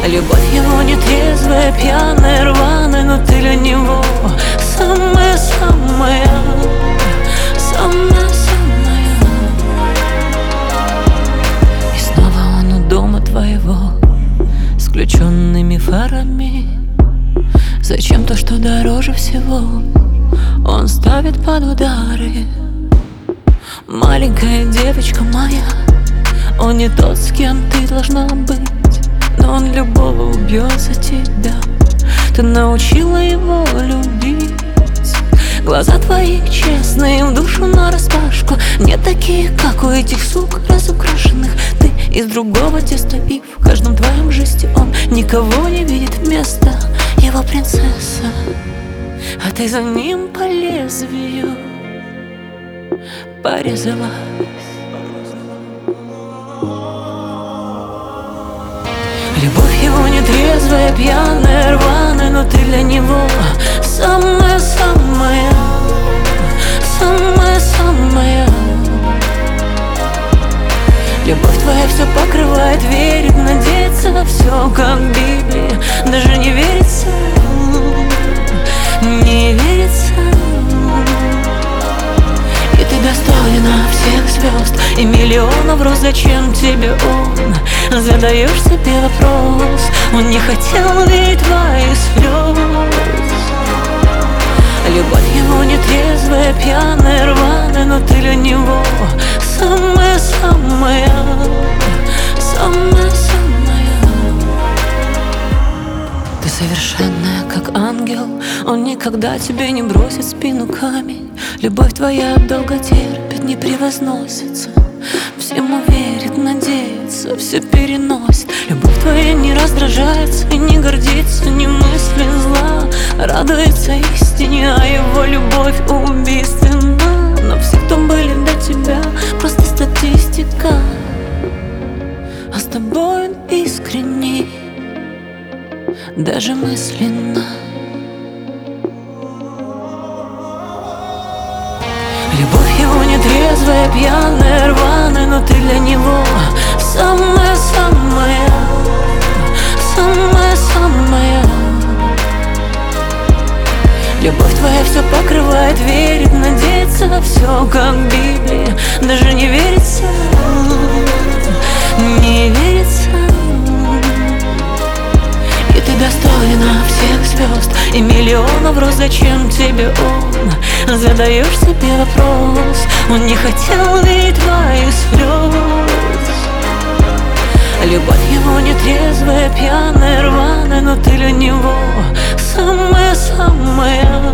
Любовь его нетрезвая, пьяная, рваная, но ты для него самая-самая, самая-самая. И снова он у дома твоего с включенными фарами. Зачем то, что дороже всего, он ставит под удары? Маленькая девочка моя, он не тот, с кем ты должна быть, но он любого убьет за тебя. Ты научила его любить. Глаза твои честные, в душу нараспашку, не такие, как у этих сук разукрашенных. Ты из другого теста, и в каждом твоем жесте он никого не видит вместо его принцесса. А ты за ним по лезвию порезалась. Любовь его нетрезвая, пьяная, рваная, но ты для него самая-самая, самая-самая. Любовь твоя все покрывает, верит, надеется, все как Библия. Даже не верится, не верится. И ты достойна всех звезд и миллионов роз. Зачем тебе он? Задаешь себе вопрос. Он не хотел видеть твоих слез. Любовь его нетрезвая, пьяная, рваная, но ты для него самая-самая, самая-самая. Ты совершенная, как ангел, он никогда тебе не бросит спину камень. Любовь твоя долго терпит, не превозносится, всему верит, надеется, все переносит. Любовь твоя не раздражается и не гордится, не мыслит зла, радуется истине, а его любовь убийственна. Но все, кто были до тебя, просто статистика, а с тобой он искренний, даже мысленно. Любовь его нетрезвая, пьяная, рваная, но ты для него самая-самая, самая-самая. Любовь твоя все покрывает, верит, надеется, все как Библия. Даже не верится, не верится. И ты достойна всех звезд и миллионов роз. Зачем тебе он? Задаешь себе вопрос. Он не хотел видеть твоих слез. Любовь его нетрезвая, пьяная, рваная, но ты для него самая-самая,